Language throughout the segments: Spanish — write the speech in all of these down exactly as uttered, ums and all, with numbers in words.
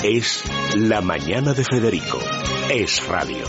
Es La Mañana de Federico. Es radio.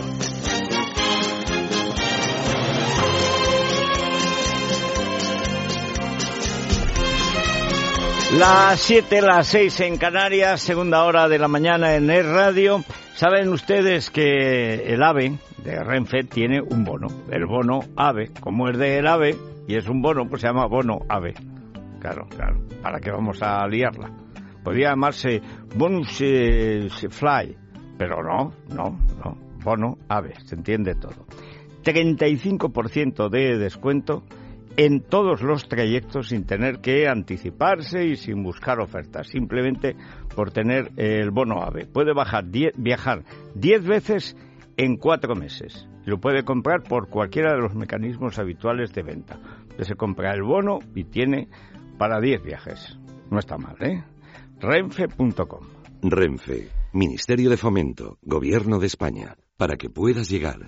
Las siete, las seis en Canarias, segunda hora de la mañana en Es Radio. Saben ustedes que el AVE de Renfe tiene un bono, el bono AVE. Como es del AVE y es un bono, pues se llama bono AVE. Claro, claro, ¿para qué vamos a liarla? Podría llamarse bonus eh, fly, pero no, no, no, bono AVE, se entiende todo. treinta y cinco por ciento de descuento en todos los trayectos sin tener que anticiparse y sin buscar ofertas, simplemente por tener el bono AVE. Puede bajar diez, viajar diez veces en cuatro meses. Lo puede comprar por cualquiera de los mecanismos habituales de venta. Usted se compra el bono y tiene para diez viajes. No está mal, ¿eh? renfe punto com. Renfe, Ministerio de Fomento, Gobierno de España, para que puedas llegar.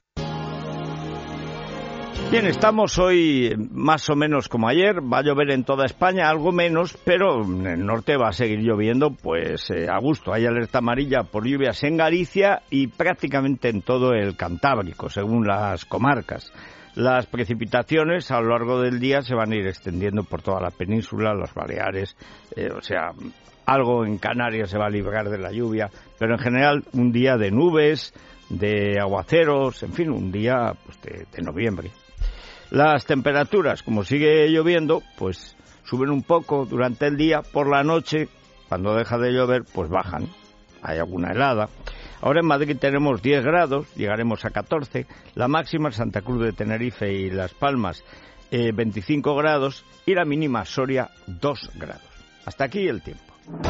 Bien, estamos hoy más o menos como ayer, va a llover en toda España, algo menos, pero en el norte va a seguir lloviendo pues eh, a gusto. Hay alerta amarilla por lluvias en Galicia y prácticamente en todo el Cantábrico, según las comarcas. Las precipitaciones a lo largo del día se van a ir extendiendo por toda la península, las Baleares, eh, o sea, algo en Canarias se va a librar de la lluvia, pero en general un día de nubes, de aguaceros, en fin, un día pues, de, de noviembre. Las temperaturas, como sigue lloviendo, pues suben un poco durante el día. Por la noche, cuando deja de llover, pues bajan. Hay alguna helada. Ahora en Madrid tenemos diez grados, llegaremos a catorce. La máxima en Santa Cruz de Tenerife y Las Palmas, eh, veinticinco grados. Y la mínima Soria, dos grados. Hasta aquí el tiempo.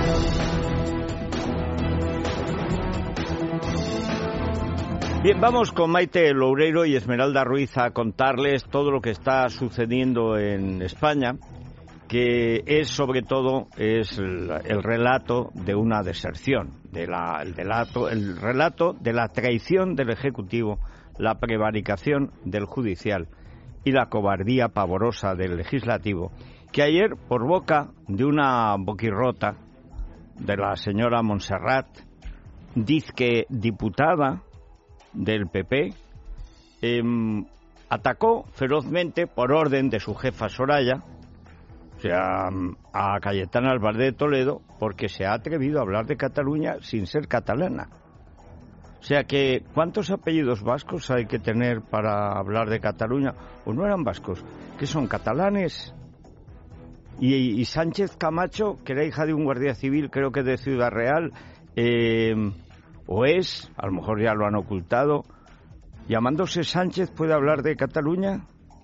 Bien, vamos con Maite Loureiro y Esmeralda Ruiz a contarles todo lo que está sucediendo en España, que es sobre todo es el, el relato de una deserción, de la, el, relato, el relato de la traición del Ejecutivo, la prevaricación del Judicial y la cobardía pavorosa del Legislativo, que ayer, por boca de una boquirrota de la señora Montserrat, dizque diputada del P P, eh, atacó ferozmente por orden de su jefa Soraya, o sea, a Cayetana Álvarez de Toledo, porque se ha atrevido a hablar de Cataluña sin ser catalana. O sea que, ¿cuántos apellidos vascos hay que tener para hablar de Cataluña? ¿O no eran vascos? ¿Que son catalanes? Y, y Sánchez Camacho, que era hija de un guardia civil, creo que de Ciudad Real, eh... o es, a lo mejor ya lo han ocultado, llamándose Sánchez puede hablar de Cataluña.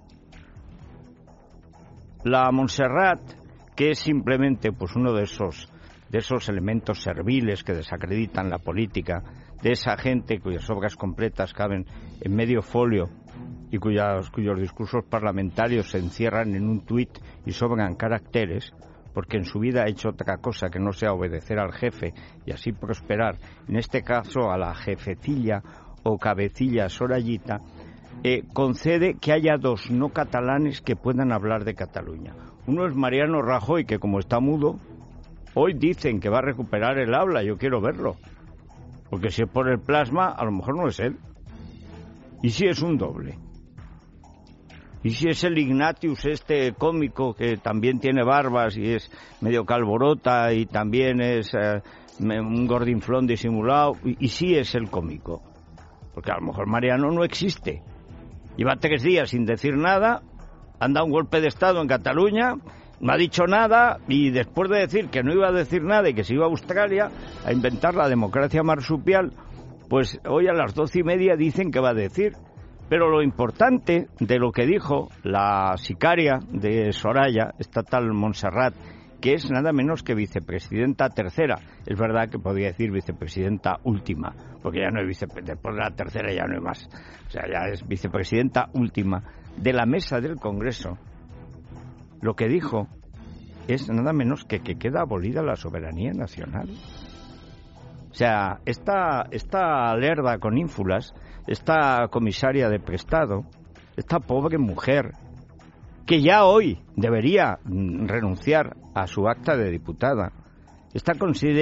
La Montserrat, que es simplemente pues uno de esos de esos elementos serviles que desacreditan la política, de esa gente cuyas obras completas caben en medio folio y cuyas, cuyos discursos parlamentarios se encierran en un tuit y sobran caracteres, porque en su vida ha hecho otra cosa que no sea obedecer al jefe y así prosperar, en este caso a la jefecilla o cabecilla Sorayita, eh, concede que haya dos no catalanes que puedan hablar de Cataluña. Uno es Mariano Rajoy, que como está mudo, hoy dicen que va a recuperar el habla. Yo quiero verlo, porque si es por el plasma, a lo mejor no es él. Y si es un doble. Y si es el Ignatius, este cómico que también tiene barbas y es medio calborota y también es eh, un gordinflón disimulado, y, y si es el cómico. Porque a lo mejor Mariano no existe. Lleva tres días sin decir nada, han dado un golpe de Estado en Cataluña, no ha dicho nada, y después de decir que no iba a decir nada y que se iba a Australia a inventar la democracia marsupial, pues hoy a las doce y media dicen que va a decir. Pero lo importante de lo que dijo la sicaria de Soraya, esta tal Montserrat, que es nada menos que vicepresidenta tercera, es verdad que podría decir vicepresidenta última, porque ya no hay vicepresidenta, después de la tercera ya no hay más, o sea, ya es vicepresidenta última de la mesa del Congreso, lo que dijo es nada menos que que queda abolida la soberanía nacional. O sea, esta, esta lerda con ínfulas, esta comisaria de prestado, esta pobre mujer, que ya hoy debería renunciar a su acta de diputada, esta considera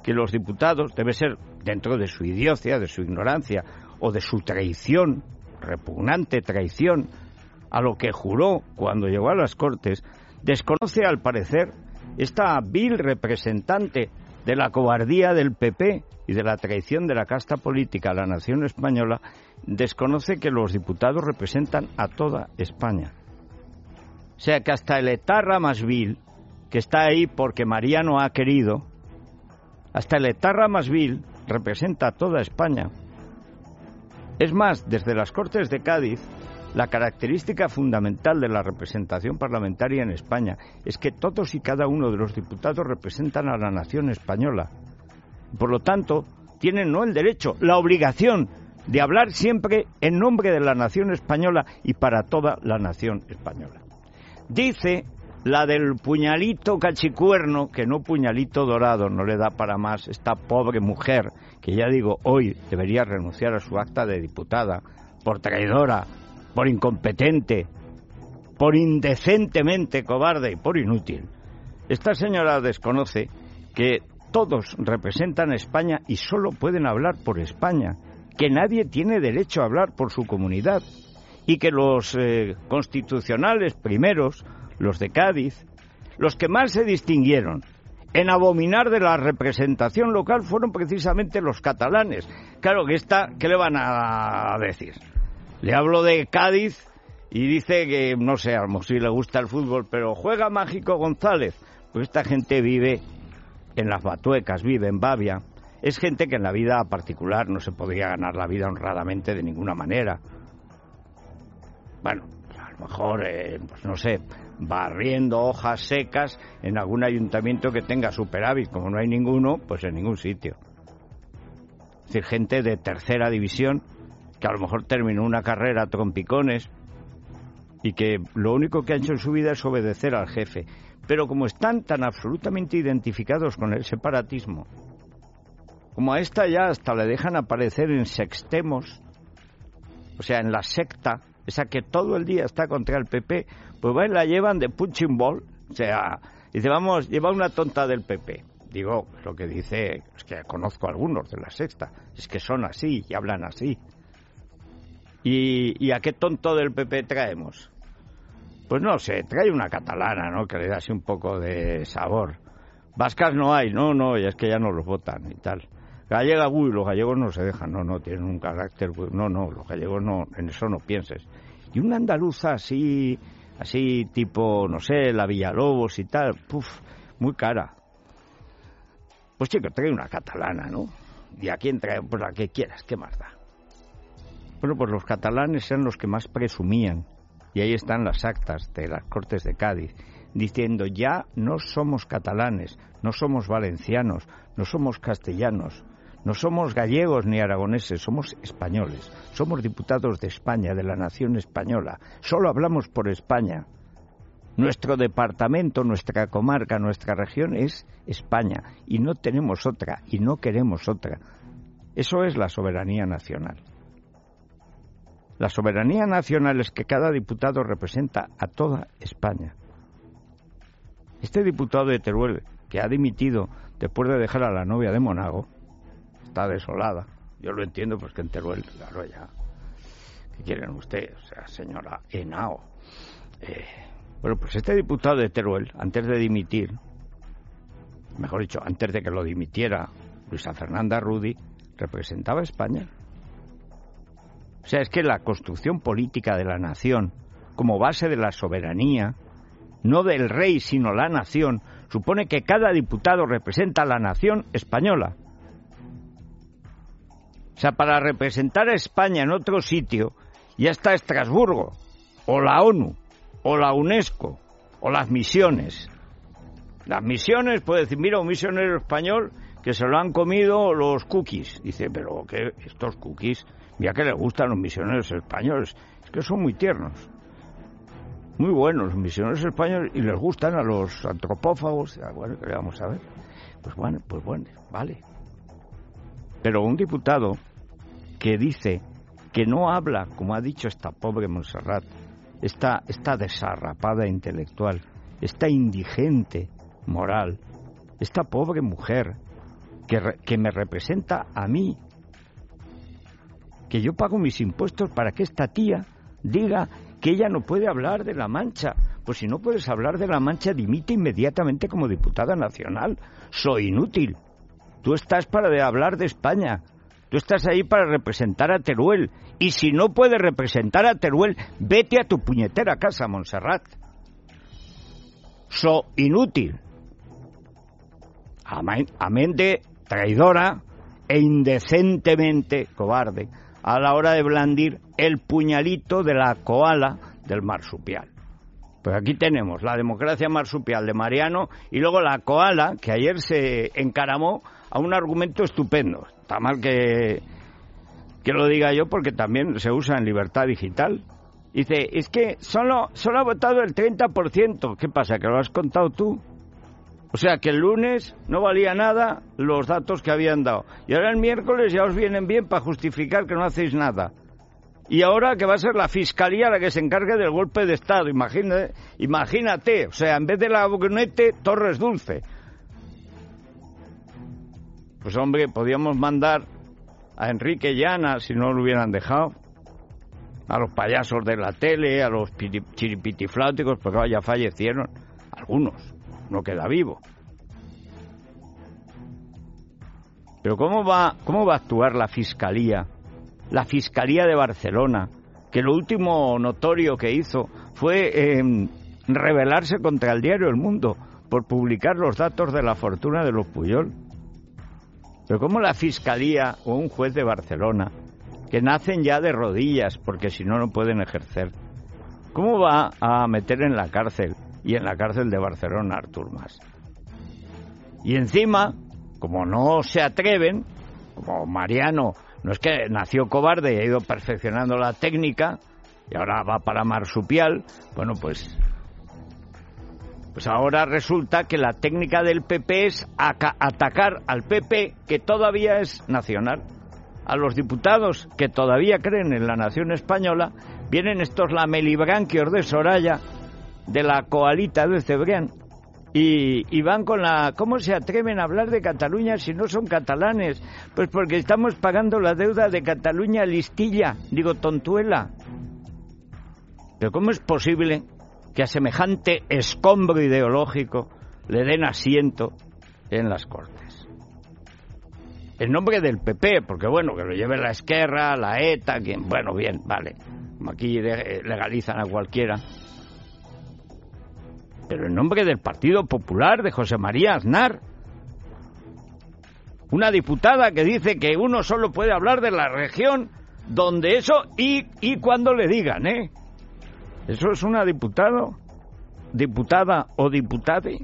que los diputados, debe ser dentro de su idiocia, de su ignorancia o de su traición, repugnante traición a lo que juró cuando llegó a las Cortes, desconoce al parecer esta vil representante de la cobardía del P P y de la traición de la casta política a la nación española, desconoce que los diputados representan a toda España. O sea que hasta el etarra más vil, que está ahí porque Mariano ha querido, hasta el etarra más vil representa a toda España. Es más, desde las Cortes de Cádiz, la característica fundamental de la representación parlamentaria en España es que todos y cada uno de los diputados representan a la nación española. Por lo tanto, tienen no el derecho, la obligación de hablar siempre en nombre de la nación española y para toda la nación española. Dice la del puñalito cachicuerno, que no puñalito dorado, no le da para más, esta pobre mujer, que ya digo, hoy debería renunciar a su acta de diputada, por traidora, por incompetente, por indecentemente cobarde y por inútil. Esta señora desconoce que todos representan a España y solo pueden hablar por España, que nadie tiene derecho a hablar por su comunidad y que los eh, constitucionales primeros, los de Cádiz, los que más se distinguieron en abominar de la representación local fueron precisamente los catalanes. Claro que esta, ¿qué le van a decir? Le hablo de Cádiz y dice que, no sé, a lo mejor sí le gusta el fútbol, pero juega Mágico González. Pues esta gente vive en las Batuecas, vive en Bavia. Es gente que en la vida particular no se podría ganar la vida honradamente de ninguna manera. Bueno, a lo mejor, eh, pues no sé, barriendo hojas secas en algún ayuntamiento que tenga superávit. Como no hay ninguno, pues en ningún sitio. Es decir, gente de tercera división que a lo mejor terminó una carrera a trompicones y que lo único que ha hecho en su vida es obedecer al jefe. Pero como están tan absolutamente identificados con el separatismo, como a esta ya hasta le dejan aparecer en sextemos, o sea, en la secta, esa que todo el día está contra el P P, pues va y la llevan de punching ball, o sea, dice, vamos, lleva una tonta del P P. Digo, lo que dice, es que conozco a algunos de la sexta, es que son así y hablan así. ¿Y, y a qué tonto del P P traemos? Pues no sé, trae una catalana, ¿no?, que le da así un poco de sabor. Vascas no hay, no, no, y es que ya no los votan y tal. Gallega, uy, los gallegos no se dejan, no, no, tienen un carácter, no, no, los gallegos no, en eso no pienses. Y una andaluza así, así tipo, no sé, la Villalobos y tal, puf, muy cara. Pues chico, trae una catalana, ¿no? ¿Y a quién trae? Pues la que quieras, ¿qué más da? Bueno, pues los catalanes eran los que más presumían, y ahí están las actas de las Cortes de Cádiz, diciendo, ya no somos catalanes, no somos valencianos, no somos castellanos, no somos gallegos ni aragoneses, somos españoles, somos diputados de España, de la nación española, solo hablamos por España. Nuestro departamento, nuestra comarca, nuestra región es España, y no tenemos otra, y no queremos otra. Eso es la soberanía nacional. La soberanía nacional es que cada diputado representa a toda España. Este diputado de Teruel, que ha dimitido después de dejar a la novia de Monago, está desolada. Yo lo entiendo, pues que en Teruel, claro, ya. ¿Qué quieren ustedes? O sea, señora Henao. Eh, bueno, pues este diputado de Teruel, antes de dimitir, mejor dicho, antes de que lo dimitiera Luisa Fernanda Rudy, representaba a España. O sea, es que la construcción política de la nación, como base de la soberanía, no del rey, sino la nación, supone que cada diputado representa a la nación española. O sea, para representar a España en otro sitio, ya está Estrasburgo, o la ONU, o la UNESCO, o las misiones. Las misiones, puede decir, mira, un misionero español que se lo han comido los cookies. Dice, pero ¿qué? Estos cookies, mira que les gustan los misioneros españoles, es que son muy tiernos. Muy buenos los misioneros españoles y les gustan a los antropófagos. Bueno, ¿qué le vamos a ver? Pues bueno, pues bueno, vale. Pero un diputado que dice que no habla, como ha dicho esta pobre Montserrat, esta, esta desarrapada intelectual, esta indigente moral, esta pobre mujer, que, re, que me representa a mí, que yo pago mis impuestos para que esta tía diga que ella no puede hablar de La Mancha. Pues si no puedes hablar de La Mancha, dimite inmediatamente como diputada nacional. Soy inútil. Tú estás para de hablar de España. Tú estás ahí para representar a Teruel. Y si no puedes representar a Teruel, vete a tu puñetera casa, Montserrat. So inútil. Amén, amén de traidora e indecentemente cobarde a la hora de blandir el puñalito de la koala del marsupial. Pues aquí tenemos la democracia marsupial de Mariano y luego la koala, que ayer se encaramó a un argumento estupendo. Está mal que, que lo diga yo porque también se usa en Libertad Digital. Dice, es que solo, solo ha votado el treinta por ciento. ¿Qué pasa, que lo has contado tú? O sea, que el lunes no valía nada los datos que habían dado. Y ahora el miércoles ya os vienen bien para justificar que no hacéis nada. Y ahora que va a ser la Fiscalía la que se encargue del golpe de Estado. Imagínate, imagínate, o sea, en vez de la Brunete, Torres Dulce. Pues hombre, podíamos mandar a Enrique Llana, si no lo hubieran dejado, a los payasos de la tele, a los chiripitifláuticos, porque ya fallecieron algunos. No queda vivo. Pero ¿cómo va, cómo va a actuar la Fiscalía? La Fiscalía de Barcelona, que lo último notorio que hizo fue eh, rebelarse contra el diario El Mundo por publicar los datos de la fortuna de los Pujol. Pero ¿cómo la Fiscalía o un juez de Barcelona, que nacen ya de rodillas porque si no, no pueden ejercer, cómo va a meter en la cárcel, y en la cárcel de Barcelona, Artur Mas? Y encima, como no se atreven, como Mariano no es que nació cobarde y ha ido perfeccionando la técnica y ahora va para marsupial, bueno, pues pues ahora resulta que la técnica del P P es atacar al P P, que todavía es nacional. A los diputados que todavía creen en la nación española vienen estos lamelibranquios de Soraya, de la coalita de Cebrián, y, y van con la... ¿Cómo se atreven a hablar de Cataluña si no son catalanes? Pues porque estamos pagando la deuda de Cataluña listilla, digo tontuela. Pero ¿cómo es posible que a semejante escombro ideológico le den asiento en las Cortes? En nombre del P P, porque bueno, que lo lleve la Esquerra, la ETA, quien, bueno, bien, vale, aquí legalizan a cualquiera. Pero en nombre del Partido Popular de José María Aznar, una diputada que dice que uno solo puede hablar de la región donde eso y, y cuando le digan, ¿eh? ¿Eso es una diputado? ¿Diputada o diputade?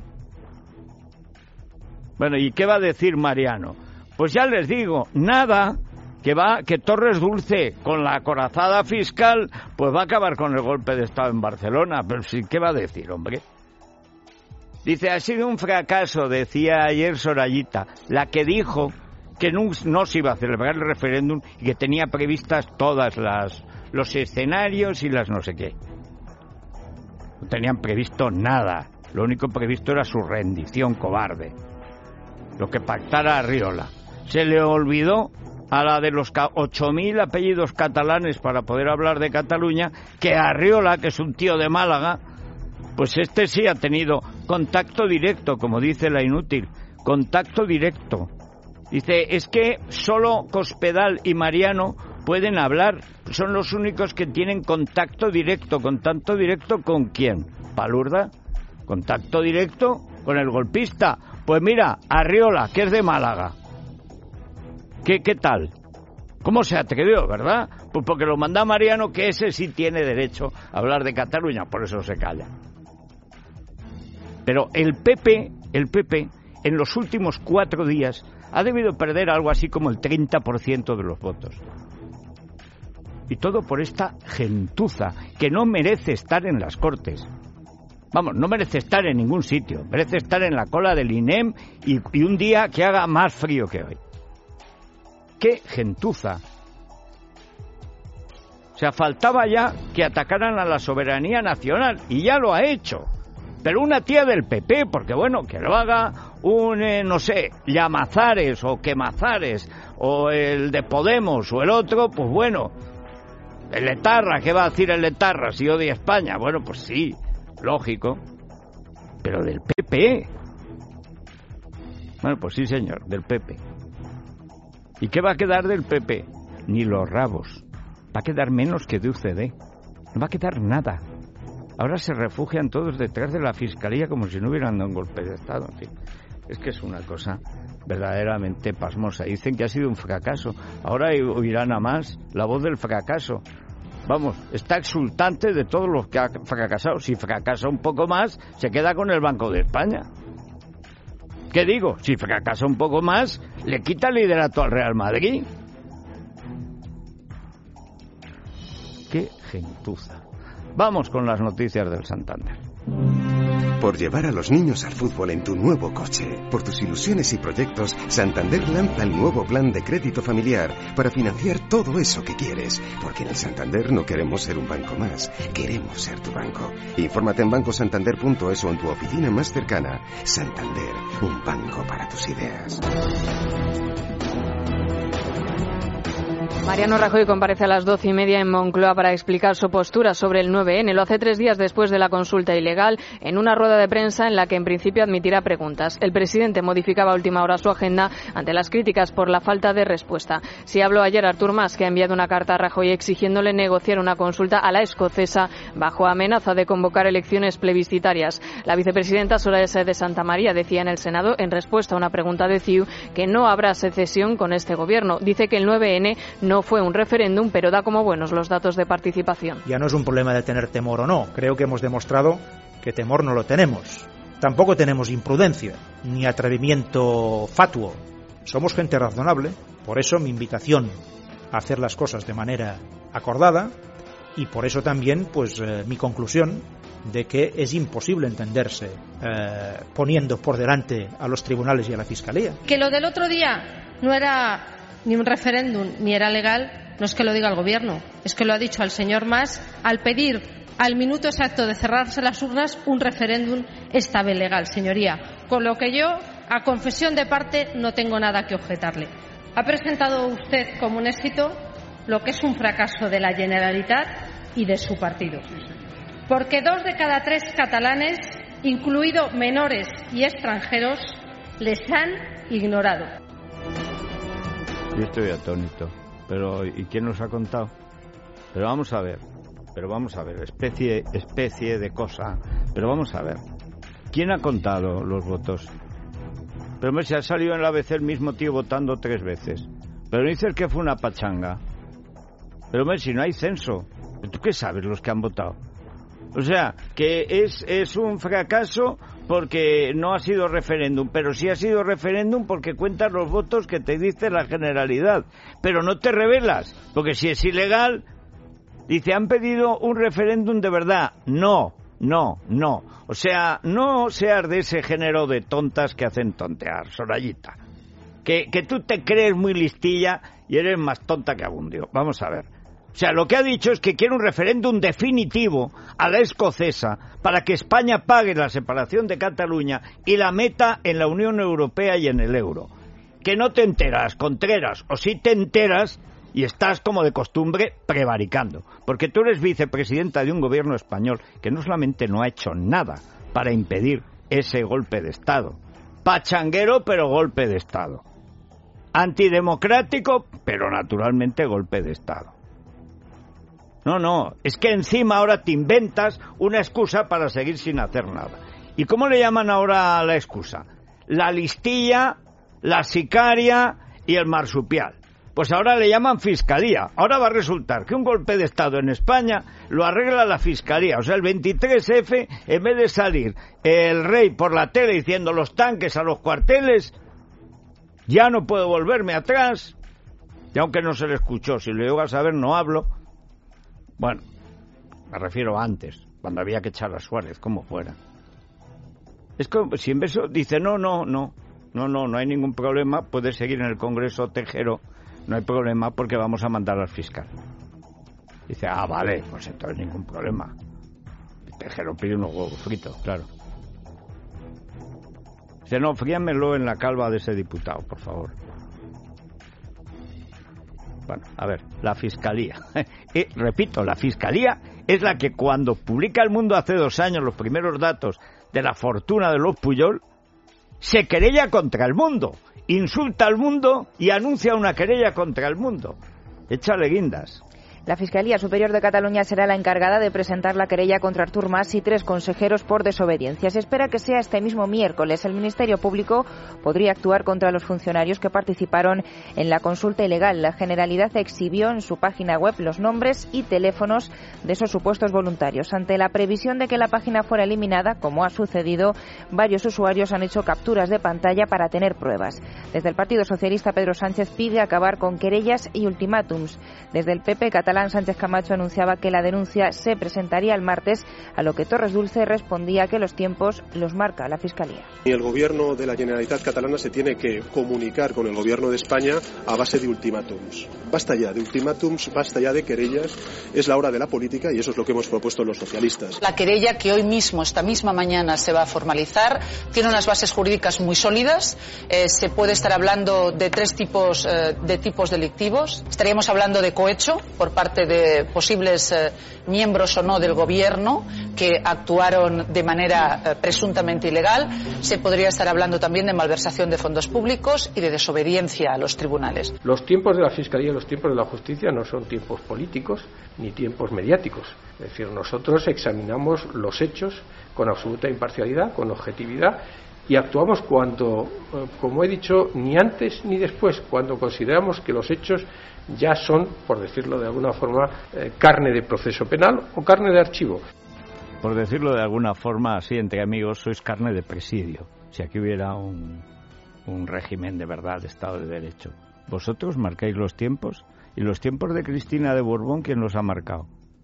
Bueno, ¿y qué va a decir Mariano? Pues ya les digo, nada, que va, que Torres Dulce, con la acorazada fiscal, pues va a acabar con el golpe de Estado en Barcelona. Pero sí, ¿qué va a decir, hombre? Dice, ha sido un fracaso, decía ayer Sorayita, la que dijo que no, no se iba a celebrar el referéndum y que tenía previstas todas las los escenarios y las no sé qué. No tenían previsto nada. Lo único previsto era su rendición cobarde. Lo que pactara Arriola. Se le olvidó a la de los ocho mil apellidos catalanes para poder hablar de Cataluña que Arriola, que es un tío de Málaga, pues este sí ha tenido contacto directo, como dice la inútil, contacto directo. Dice, es que solo Cospedal y Mariano pueden hablar, son los únicos que tienen contacto directo. ¿Contacto directo con quién? ¿Palurda? ¿Contacto directo con el golpista? Pues mira, Arriola, que es de Málaga. ¿Qué, qué tal? ¿Cómo se atrevió, verdad? Pues porque lo manda Mariano, que ese sí tiene derecho a hablar de Cataluña, por eso se calla. Pero el P P, el P P, en los últimos cuatro días ha debido perder algo así como el treinta por ciento de los votos. Y todo por esta gentuza que no merece estar en las Cortes. Vamos, no merece estar en ningún sitio. Merece estar en la cola del I N E M y, y un día que haga más frío que hoy. ¡Qué gentuza! O sea, faltaba ya que atacaran a la soberanía nacional, y ya lo ha hecho. Pero una tía del P P, porque bueno, que lo haga un, eh, no sé, Llamazares o Quemazares, o el de Podemos, o el otro, pues bueno, el etarra, ¿qué va a decir el etarra si odia España? Bueno, pues sí, lógico, pero del P P. Bueno, pues sí, señor, del P P. ¿Y qué va a quedar del P P? Ni los rabos. Va a quedar menos que de U C D. No va a quedar nada. Ahora se refugian todos detrás de la Fiscalía como si no hubieran dado un golpe de Estado. En fin, es que es una cosa verdaderamente pasmosa. Dicen que ha sido un fracaso. Ahora oirán a más la voz del fracaso. Vamos, está exultante de todos los que ha fracasado. Si fracasa un poco más, se queda con el Banco de España. ¿Qué digo? Si fracasa un poco más, le quita el liderato al Real Madrid. ¡Qué gentuza! Vamos con las noticias del Santander. Por llevar a los niños al fútbol en tu nuevo coche, por tus ilusiones y proyectos, Santander lanza el nuevo plan de crédito familiar para financiar todo eso que quieres. Porque en el Santander no queremos ser un banco más, queremos ser tu banco. Infórmate en banco santander punto es o en tu oficina más cercana. Santander, un banco para tus ideas. Mariano Rajoy comparece a las doce y media en Moncloa para explicar su postura sobre el nueve ene. Lo hace tres días después de la consulta ilegal, en una rueda de prensa en la que en principio admitirá preguntas. El presidente modificaba a última hora su agenda ante las críticas por la falta de respuesta. Si habló ayer Artur Mas, que ha enviado una carta a Rajoy exigiéndole negociar una consulta a la escocesa bajo amenaza de convocar elecciones plebiscitarias. La vicepresidenta Soraya Sáez de Santamaría decía en el Senado, en respuesta a una pregunta de C I U, que no habrá secesión con este gobierno. Dice que el nueve ene no fue un referéndum, pero da como buenos los datos de participación. Ya no es un problema de tener temor o no. Creo que hemos demostrado que temor no lo tenemos. Tampoco tenemos imprudencia, ni atrevimiento fatuo. Somos gente razonable, por eso mi invitación a hacer las cosas de manera acordada y por eso también pues eh, mi conclusión de que es imposible entenderse eh, poniendo por delante a los tribunales y a la Fiscalía. Que lo del otro día no era ni un referéndum ni era legal, no es que lo diga el Gobierno, es que lo ha dicho el señor Mas al pedir al minuto exacto de cerrarse las urnas un referéndum esta vez legal, señoría. Con lo que yo, a confesión de parte, no tengo nada que objetarle. Ha presentado usted como un éxito lo que es un fracaso de la Generalitat y de su partido. Porque dos de cada tres catalanes, incluidos menores y extranjeros, les han ignorado. Yo estoy atónito, pero ¿y quién nos ha contado? Pero vamos a ver, pero vamos a ver, especie, especie de cosa, pero vamos a ver, ¿quién ha contado los votos? Pero me se ha salido en la A B C el mismo tío votando tres veces, pero dices que fue una pachanga, pero me, si no hay censo, ¿tú qué sabes los que han votado? O sea, que es, es un fracaso porque no ha sido referéndum, pero sí ha sido referéndum porque cuentas los votos que te dice la Generalidad, pero no te revelas, porque si es ilegal, dice, han pedido un referéndum de verdad. No, no, no. O sea, no seas de ese género de tontas que hacen tontear, Sorayita. Que, que tú te crees muy listilla y eres más tonta que Abundio. Vamos a ver. O sea, lo que ha dicho es que quiere un referéndum definitivo a la escocesa para que España pague la separación de Cataluña y la meta en la Unión Europea y en el euro. Que no te enteras, Contreras, o sí te enteras y estás, como de costumbre, prevaricando. Porque tú eres vicepresidenta de un gobierno español que no solamente no ha hecho nada para impedir ese golpe de Estado. Pachanguero, pero golpe de Estado. Antidemocrático, pero naturalmente golpe de Estado. No, no, es que encima ahora te inventas una excusa para seguir sin hacer nada. ¿Y cómo le llaman ahora a la excusa? La listilla, la sicaria y el marsupial. Pues ahora le llaman Fiscalía. Ahora va a resultar que un golpe de Estado en España lo arregla la Fiscalía. O sea, el veintitrés efe, en vez de salir el rey por la tele diciendo los tanques a los cuarteles, ya no puedo volverme atrás. Y aunque no se le escuchó, si lo llego a saber no hablo. Bueno, me refiero a antes, cuando había que echar a Suárez, como fuera. Es como si en vez de, dice, no, no, no, no, no, no hay ningún problema, puede seguir en el Congreso Tejero, no hay problema porque vamos a mandar al fiscal. Dice, ah, vale, pues entonces ningún problema. Tejero pide unos huevos fritos, claro. Dice, no, fríamelo en la calva de ese diputado, por favor. Bueno, a ver, la Fiscalía. Y, repito, la Fiscalía es la que cuando publica El Mundo hace dos años los primeros datos de la fortuna de los Pujol, se querella contra El Mundo, insulta al Mundo y anuncia una querella contra El Mundo. Échale guindas. La Fiscalía Superior de Cataluña será la encargada de presentar la querella contra Artur Mas y tres consejeros por desobediencia. Se espera que sea este mismo miércoles. El Ministerio Público podría actuar contra los funcionarios que participaron en la consulta ilegal. La Generalidad exhibió en su página web los nombres y teléfonos de esos supuestos voluntarios. Ante la previsión de que la página fuera eliminada, como ha sucedido, varios usuarios han hecho capturas de pantalla para tener pruebas. Desde el Partido Socialista, Pedro Sánchez pide acabar con querellas y ultimátums. Desde el P P catalán, Sánchez Camacho anunciaba que la denuncia se presentaría el martes, a lo que Torres Dulce respondía que los tiempos los marca la Fiscalía. Y el Gobierno de la Generalitat catalana se tiene que comunicar con el Gobierno de España a base de ultimátums. Basta ya de ultimátums, basta ya de querellas. Es la hora de la política y eso es lo que hemos propuesto los socialistas. La querella que hoy mismo, esta misma mañana, se va a formalizar, tiene unas bases jurídicas muy sólidas. Eh, se puede estar hablando de tres tipos eh, de tipos delictivos. Estaríamos hablando de cohecho por parte de posibles eh, miembros o no del gobierno que actuaron de manera eh, presuntamente ilegal. Se podría estar hablando también de malversación de fondos públicos y de desobediencia a los tribunales. Los tiempos de la Fiscalía y los tiempos de la Justicia no son tiempos políticos ni tiempos mediáticos. Es decir, nosotros examinamos los hechos con absoluta imparcialidad, con objetividad, y actuamos cuando, como he dicho, ni antes ni después, cuando consideramos que los hechos ya son, por decirlo de alguna forma, eh, carne de proceso penal o carne de archivo. Por decirlo de alguna forma, así entre amigos, sois carne de presidio. Si aquí hubiera un, un régimen de verdad, de Estado de Derecho. Vosotros marcáis los tiempos, y los tiempos de Cristina de Borbón, ¿quién los ha marcado?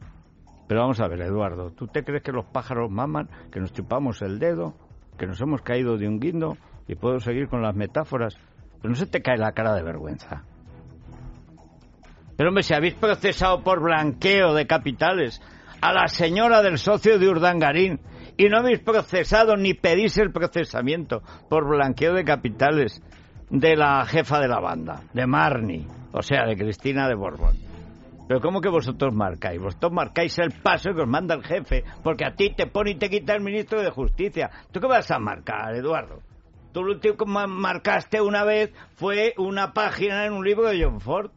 Pero vamos a ver, Eduardo, ¿tú te crees que los pájaros maman, que nos chupamos el dedo, que nos hemos caído de un guindo? Y puedo seguir con las metáforas. Pero no se te cae la cara de vergüenza. Pero hombre, si habéis procesado por blanqueo de capitales a la señora del socio de Urdangarín y no habéis procesado ni pedís el procesamiento por blanqueo de capitales de la jefa de la banda, de Marni, o sea, de Cristina de Borbón. Pero ¿cómo que vosotros marcáis? Vosotros marcáis el paso que os manda el jefe, porque a ti te pone y te quita el ministro de Justicia. ¿Tú qué vas a marcar, Eduardo? Tú lo último que marcaste una vez fue una página en un libro de John Ford.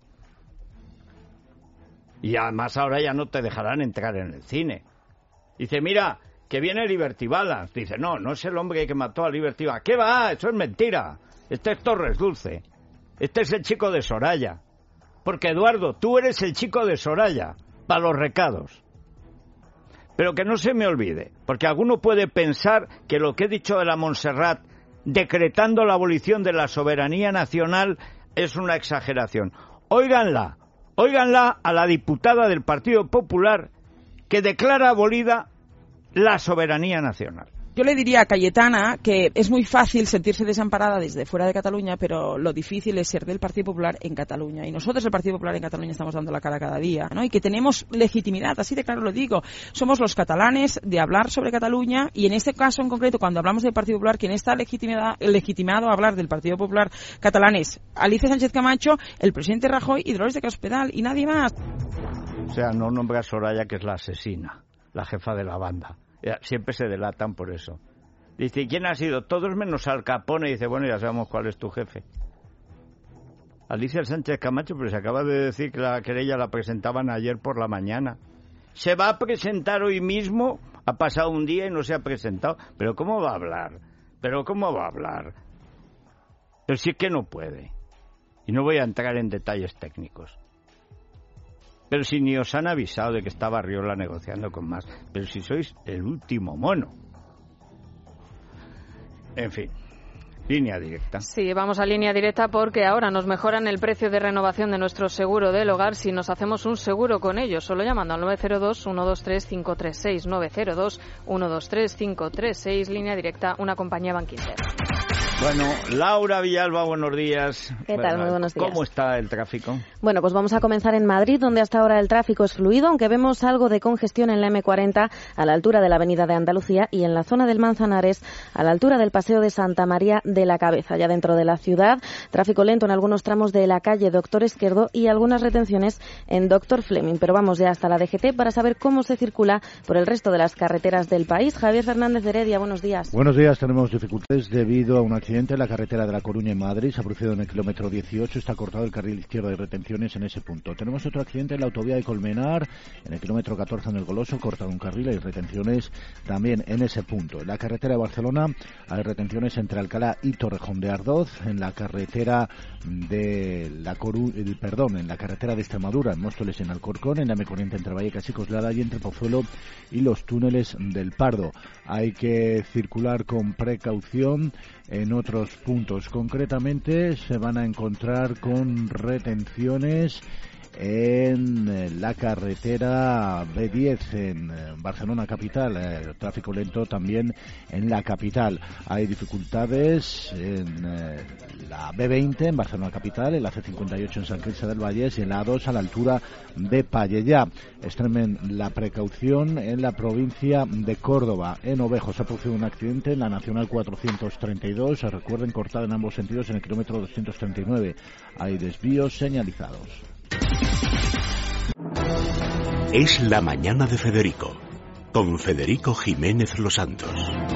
Y además ahora ya no te dejarán entrar en el cine. Dice, mira, que viene Liberty Balance. Dice, no, no es el hombre que mató a Liberty Balance. ¿Qué va? Eso es mentira. Este es Torres Dulce. Este es el chico de Soraya. Porque, Eduardo, tú eres el chico de Soraya, para los recados. Pero que no se me olvide, porque alguno puede pensar que lo que he dicho de la Montserrat, decretando la abolición de la soberanía nacional, es una exageración. Óiganla. Óiganla a la diputada del Partido Popular que declara abolida la soberanía nacional. Yo le diría a Cayetana que es muy fácil sentirse desamparada desde fuera de Cataluña, pero lo difícil es ser del Partido Popular en Cataluña. Y nosotros, el Partido Popular en Cataluña, estamos dando la cara cada día, ¿no? Y que tenemos legitimidad, así de claro lo digo. Somos los catalanes de hablar sobre Cataluña, y en este caso en concreto, cuando hablamos del Partido Popular, quien está legitimada, legitimado a hablar del Partido Popular catalán es Alicia Sánchez Camacho, el presidente Rajoy y Dolores de Cospedal, y nadie más. O sea, no nombra a Soraya, que es la asesina, la jefa de la banda. Siempre se delatan por eso. Dice, ¿quién ha sido? Todos menos Al Capone. Dice, bueno, ya sabemos cuál es tu jefe. Alicia Sánchez Camacho, pero se acaba de decir que la querella la presentaban ayer por la mañana. Se va a presentar hoy mismo. Ha pasado un día y no se ha presentado. ¿Pero cómo va a hablar? ¿Pero cómo va a hablar? Pero sí que no puede. Y no voy a entrar en detalles técnicos. Pero si ni os han avisado de que estaba Arriola negociando con Mas. Pero si sois el último mono. En fin, línea directa. Sí, vamos a línea directa porque ahora nos mejoran el precio de renovación de nuestro seguro del hogar si nos hacemos un seguro con ellos. Solo llamando al nueve cero dos, uno dos tres, cinco tres seis, nueve cero dos, uno dos tres, cinco tres seis, línea directa, una compañía Bankinter. Bueno, Laura Villalba, buenos días. ¿Qué tal? Muy buenos días. ¿Cómo está el tráfico? Bueno, pues vamos a comenzar en Madrid, donde hasta ahora el tráfico es fluido, aunque vemos algo de congestión en la eme cuarenta a la altura de la Avenida de Andalucía y en la zona del Manzanares a la altura del Paseo de Santa María de la Cabeza. Ya dentro de la ciudad, tráfico lento en algunos tramos de la calle Doctor Esquerdo y algunas retenciones en Doctor Fleming. Pero vamos ya hasta la D G T para saber cómo se circula por el resto de las carreteras del país. Javier Fernández de Heredia, buenos días. Buenos días, tenemos dificultades debido a un accidente en la carretera de La Coruña en Madrid. Se ha producido en el kilómetro dieciocho, está cortado el carril izquierdo, hay retenciones en ese punto. Tenemos otro accidente en la autovía de Colmenar, en el kilómetro catorce en el Goloso, cortado un carril, hay retenciones también en ese punto. En la carretera de Barcelona hay retenciones entre Alcalá y Torrejón de Ardoz. En la carretera de la Coru... perdón, en la carretera de Extremadura, en Móstoles y en Alcorcón, en la eme cuarenta entre Vallecas y Coslada y entre Pozuelo y los túneles del Pardo. Hay que circular con precaución en otros puntos. Concretamente se van a encontrar con retenciones en la carretera be diez en Barcelona capital, eh, tráfico lento también en la capital. Hay dificultades en eh, la be veinte en Barcelona capital, en la ce cincuenta y ocho en San Quirze del Vallès y en la a dos a la altura de Pallejà. Extremen la precaución en la provincia de Córdoba. En Ovejo se ha producido un accidente en la nacional cuatrocientos treinta y dos, se recuerden, cortada en ambos sentidos en el kilómetro doscientos treinta y nueve. Hay desvíos señalizados. Es la mañana de Federico, con Federico Jiménez Los Santos.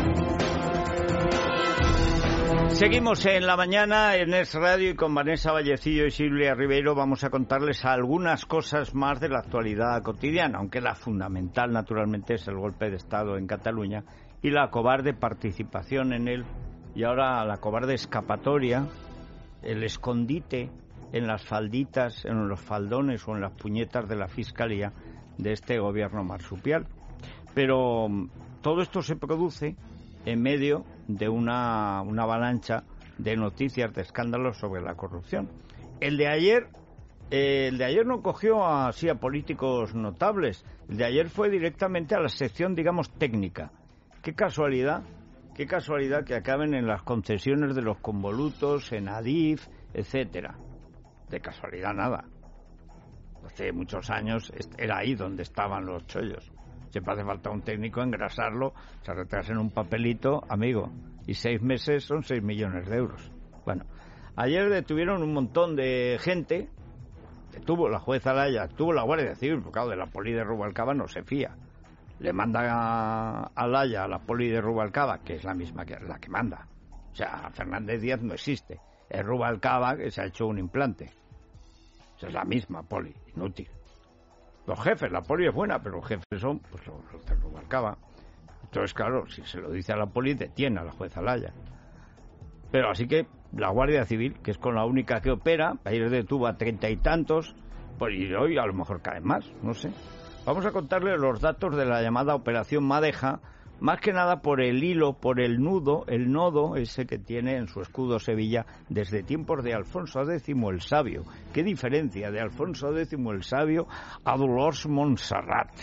Seguimos en la mañana en Es Radio y con Vanessa Vallecillo y Silvia Ribeiro vamos a contarles algunas cosas más de la actualidad cotidiana, aunque la fundamental naturalmente es el golpe de Estado en Cataluña y la cobarde participación en él, y ahora la cobarde escapatoria, el escondite en las falditas, en los faldones o en las puñetas de la Fiscalía de este gobierno marsupial. Pero todo esto se produce en medio de una, una avalancha de noticias, de escándalos sobre la corrupción. El de ayer, eh, el de ayer no cogió así a políticos notables. El de ayer fue directamente a la sección, digamos, técnica. Qué casualidad, qué casualidad que acaben en las concesiones de los convolutos, en Adif, etcétera. De casualidad nada. Hace muchos años era ahí donde estaban los chollos. Siempre hace falta un técnico, engrasarlo, se retrasa en un papelito, amigo, y seis meses son seis millones de euros. Bueno, ayer detuvieron un montón de gente, detuvo la jueza Laya, detuvo la Guardia Civil, porque claro, de la poli de Rubalcaba no se fía. Le manda a, a Laya, a la poli de Rubalcaba, que es la misma que la que manda. O sea, Fernández Díaz no existe. Es Rubalcaba que se ha hecho un implante. Es la misma poli, inútil. Los jefes, la poli es buena, pero los jefes son pues los, los de Rubalcaba. Entonces, claro, si se lo dice a la poli, detiene a la jueza Laya. Pero así que la Guardia Civil, que es con la única que opera, ayer detuvo a treinta y tantos, pues, y hoy a lo mejor caen más, no sé. Vamos a contarles los datos de la llamada Operación Madeja, más que nada por el hilo, por el nudo, el nodo ese que tiene en su escudo Sevilla desde tiempos de Alfonso X el Sabio. ¿Qué diferencia de Alfonso X el Sabio a Dolors Montserrat?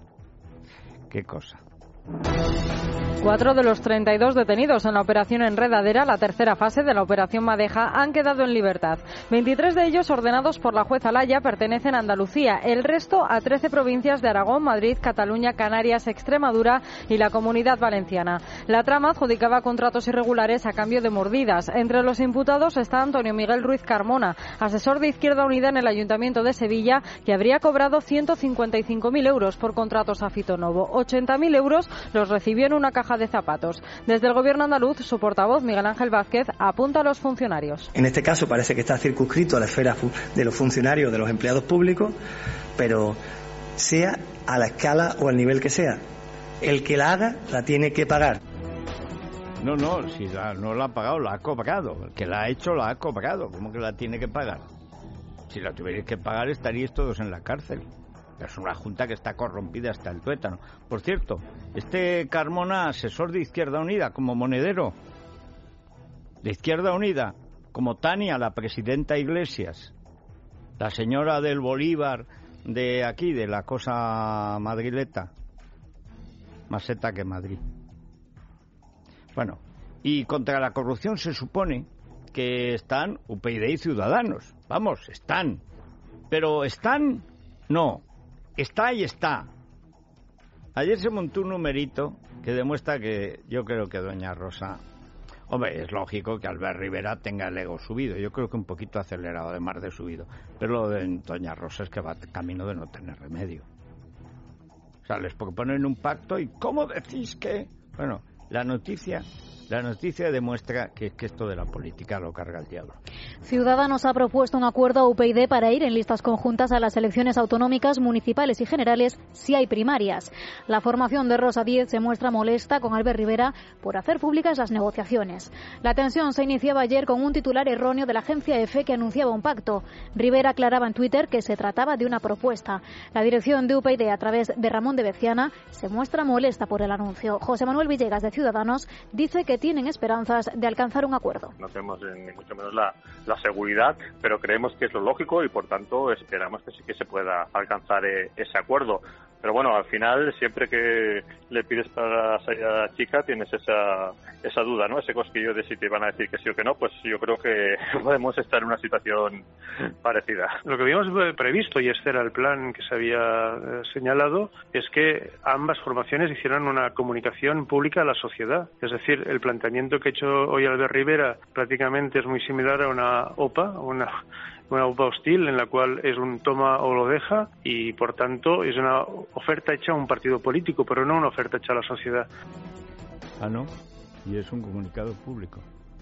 ¿Qué cosa? Cuatro de los treinta y dos detenidos en la operación Enredadera, la tercera fase de la operación Madeja, han quedado en libertad. veintitrés de ellos, ordenados por la jueza Laya, pertenecen a Andalucía. El resto a trece provincias de Aragón, Madrid, Cataluña, Canarias, Extremadura y la Comunidad Valenciana. La trama adjudicaba contratos irregulares a cambio de mordidas. Entre los imputados está Antonio Miguel Ruiz Carmona, asesor de Izquierda Unida en el Ayuntamiento de Sevilla, que habría cobrado ciento cincuenta y cinco mil euros por contratos a Fitonovo. ochenta mil euros los recibió en una caja de zapatos. Desde el Gobierno andaluz, su portavoz, Miguel Ángel Vázquez, apunta a los funcionarios. En este caso parece que está circunscrito a la esfera de los funcionarios, de los empleados públicos, pero sea a la escala o al nivel que sea, el que la haga la tiene que pagar. No, no, si la, no la ha pagado, la ha cobrado. El que la ha hecho, la ha cobrado. ¿Cómo que la tiene que pagar? Si la tuvierais que pagar, estaríais todos en la cárcel. Es una junta que está corrompida hasta el tuétano. Por cierto, este Carmona, asesor de Izquierda Unida, como monedero de Izquierda Unida, como Tania, la presidenta Iglesias, la señora del Bolívar de aquí, de la cosa madrileta, más seta que Madrid. Bueno, Y contra la corrupción se supone que están U P YD y Ciudadanos. Vamos, están. Pero están, no. Está y está. Ayer se montó un numerito que demuestra que yo creo que doña Rosa... Hombre, es lógico que Albert Rivera tenga el ego subido. Yo creo que un poquito acelerado, además de subido. Pero lo de doña Rosa es que va camino de no tener remedio. O sea, les ponen un pacto y ¿cómo decís que...? Bueno, la noticia... La noticia demuestra que, que esto de la política lo carga el diablo. Ciudadanos ha propuesto un acuerdo a U P YD para ir en listas conjuntas a las elecciones autonómicas, municipales y generales si hay primarias. La formación de Rosa Díez se muestra molesta con Albert Rivera por hacer públicas las negociaciones. La tensión se iniciaba ayer con un titular erróneo de la agencia EFE que anunciaba un pacto. Rivera aclaraba en Twitter que se trataba de una propuesta. La dirección de U P YD, a través de Ramón de Beciana, se muestra molesta por el anuncio. José Manuel Villegas, de Ciudadanos, dice que tienen esperanzas de alcanzar un acuerdo. No tenemos ni mucho menos la, la seguridad, pero creemos que es lo lógico y por tanto esperamos que sí que se pueda alcanzar eh, ese acuerdo. Pero bueno, al final, siempre que le pides para salir a la chica, tienes esa esa duda, ¿no? Ese cosquillo de si te van a decir que sí o que no, pues yo creo que podemos estar en una situación parecida. Lo que habíamos previsto, y este era el plan que se había eh, señalado, es que ambas formaciones hicieran una comunicación pública a la sociedad. Es decir, el planteamiento que ha hecho hoy Albert Rivera prácticamente es muy similar a una OPA, una... una OPA hostil en la cual es un toma o lo deja y por tanto es una oferta hecha a un partido político, pero no una oferta hecha a la sociedad. Ah, no, y es un comunicado público.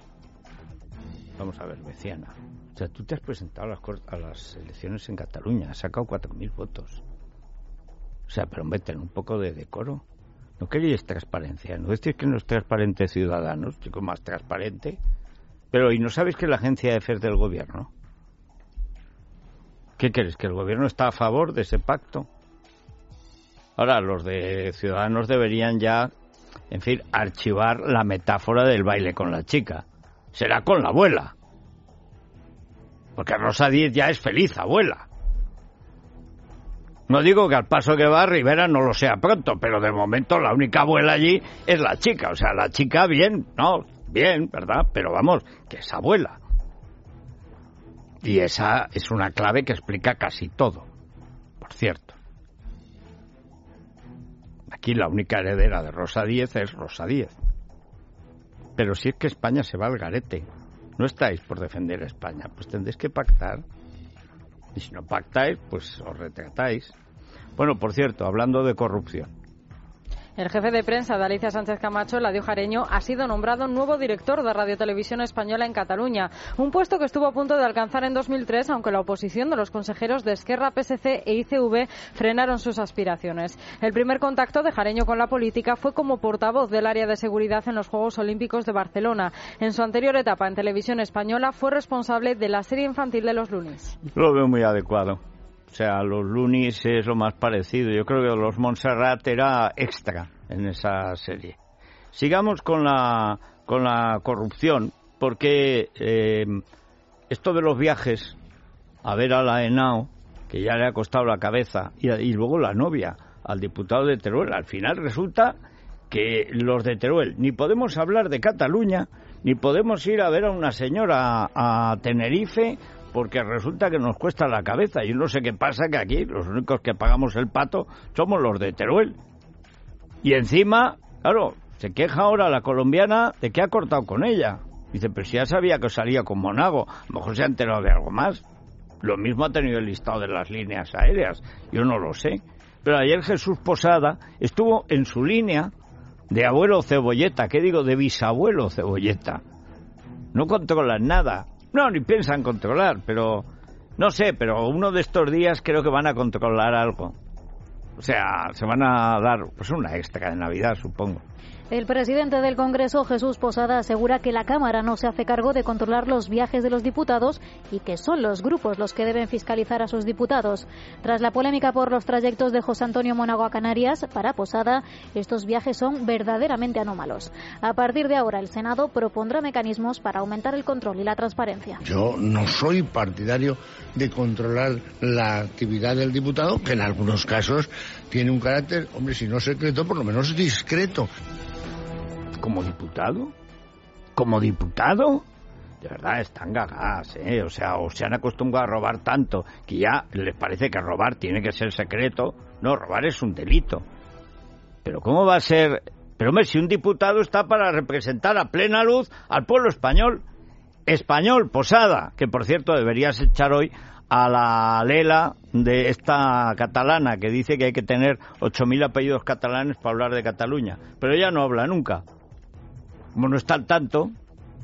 Vamos a ver, Beciana, o sea, tú te has presentado a las, a las elecciones en Cataluña, has sacado cuatro mil votos. O sea, pero meten un poco de decoro. ¿No queréis transparencia? ¿No decís que no es transparente Ciudadanos? Chico, más transparente. Pero, ¿y no sabéis que la agencia EFE es del gobierno? ¿Qué quieres? ¿Que el gobierno está a favor de ese pacto? Ahora, los de Ciudadanos deberían ya, en fin, archivar la metáfora del baile con la chica. Será con la abuela. Porque Rosa Díez ya es feliz abuela. No digo que al paso que va Rivera no lo sea pronto, pero de momento la única abuela allí es la chica. O sea, la chica bien, no, bien, ¿verdad? Pero vamos, que es abuela. Y esa es una clave que explica casi todo, por cierto. Aquí la única heredera de Rosa Díez es Rosa Díez. Pero si es que España se va al garete, no estáis por defender a España, pues tendréis que pactar. Y si no pactáis, pues os retratáis. Bueno, por cierto, hablando de corrupción. El jefe de prensa de Alicia Sánchez Camacho, Eladio Jareño, ha sido nombrado nuevo director de Radio Televisión Española en Cataluña, un puesto que estuvo a punto de alcanzar en dos mil tres, aunque la oposición de los consejeros de Esquerra, P S C e I C V frenaron sus aspiraciones. El primer contacto de Jareño con la política fue como portavoz del área de seguridad en los Juegos Olímpicos de Barcelona. En su anterior etapa en Televisión Española fue responsable de la serie infantil de los Lunis. Lo veo muy adecuado. O sea, los Lunis es lo más parecido. Yo creo que los Montserrat era extra en esa serie. Sigamos con la con la corrupción, porque eh, esto de los viajes a ver a la Henao, que ya le ha costado la cabeza, y, y luego la novia al diputado de Teruel, al final resulta que los de Teruel ni podemos hablar de Cataluña, ni podemos ir a ver a una señora a, a Tenerife, porque resulta que nos cuesta la cabeza. Yo no sé qué pasa, que aquí los únicos que pagamos el pato somos los de Teruel. Y encima, claro, se queja ahora la colombiana de que ha cortado con ella. Dice, pero si ya sabía que salía con Monago, a lo mejor se ha enterado de algo más. Lo mismo ha tenido el listado de las líneas aéreas, yo no lo sé. Pero ayer Jesús Posada estuvo en su línea de abuelo Cebolleta, ¿qué digo? De bisabuelo Cebolleta. No controlan nada. No, ni piensan controlar, pero no sé, pero uno de estos días creo que van a controlar algo. O sea, se van a dar pues una extra de Navidad, supongo. El presidente del Congreso, Jesús Posada, asegura que la Cámara no se hace cargo de controlar los viajes de los diputados y que son los grupos los que deben fiscalizar a sus diputados. Tras la polémica por los trayectos de José Antonio Monago a Canarias, para Posada, estos viajes son verdaderamente anómalos. A partir de ahora, el Senado propondrá mecanismos para aumentar el control y la transparencia. Yo no soy partidario de controlar la actividad del diputado, que en algunos casos tiene un carácter, hombre, si no secreto, por lo menos discreto. ¿Como diputado? como diputado. De verdad, están gagás, ¿eh? O sea, o se han acostumbrado a robar tanto que ya les parece que robar tiene que ser secreto. No, robar es un delito. Pero ¿cómo va a ser? Pero hombre, si un diputado está para representar a plena luz al pueblo español. Español, Posada, que por cierto deberías echar hoy a la lela de esta catalana que dice que hay que tener ocho mil apellidos catalanes para hablar de Cataluña. Pero ella no habla nunca. Como no está al tanto.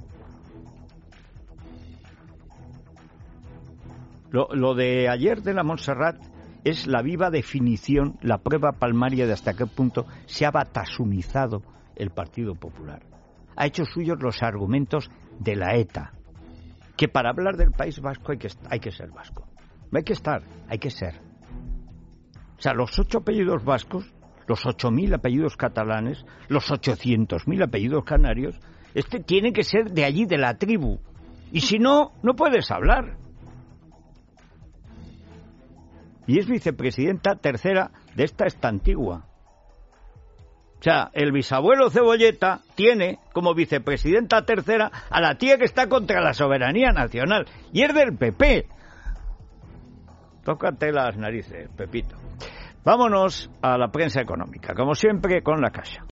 Lo, lo de ayer de la Montserrat es la viva definición, la prueba palmaria de hasta qué punto se ha batasumizado el Partido Popular. Ha hecho suyos los argumentos de la ETA, que para hablar del País Vasco hay que, hay que ser vasco. No hay que estar, hay que ser. O sea, los ocho apellidos vascos, los ocho mil apellidos catalanes, los ochocientos mil apellidos canarios, este tiene que ser de allí, de la tribu. Y si no, no puedes hablar. Y es vicepresidenta tercera de esta esta antigua. O sea, el bisabuelo Cebolleta tiene como vicepresidenta tercera a la tía que está contra la soberanía nacional. Y es del P P. Tócate las narices, Pepito. Vámonos a la prensa económica, como siempre, con La Caixa.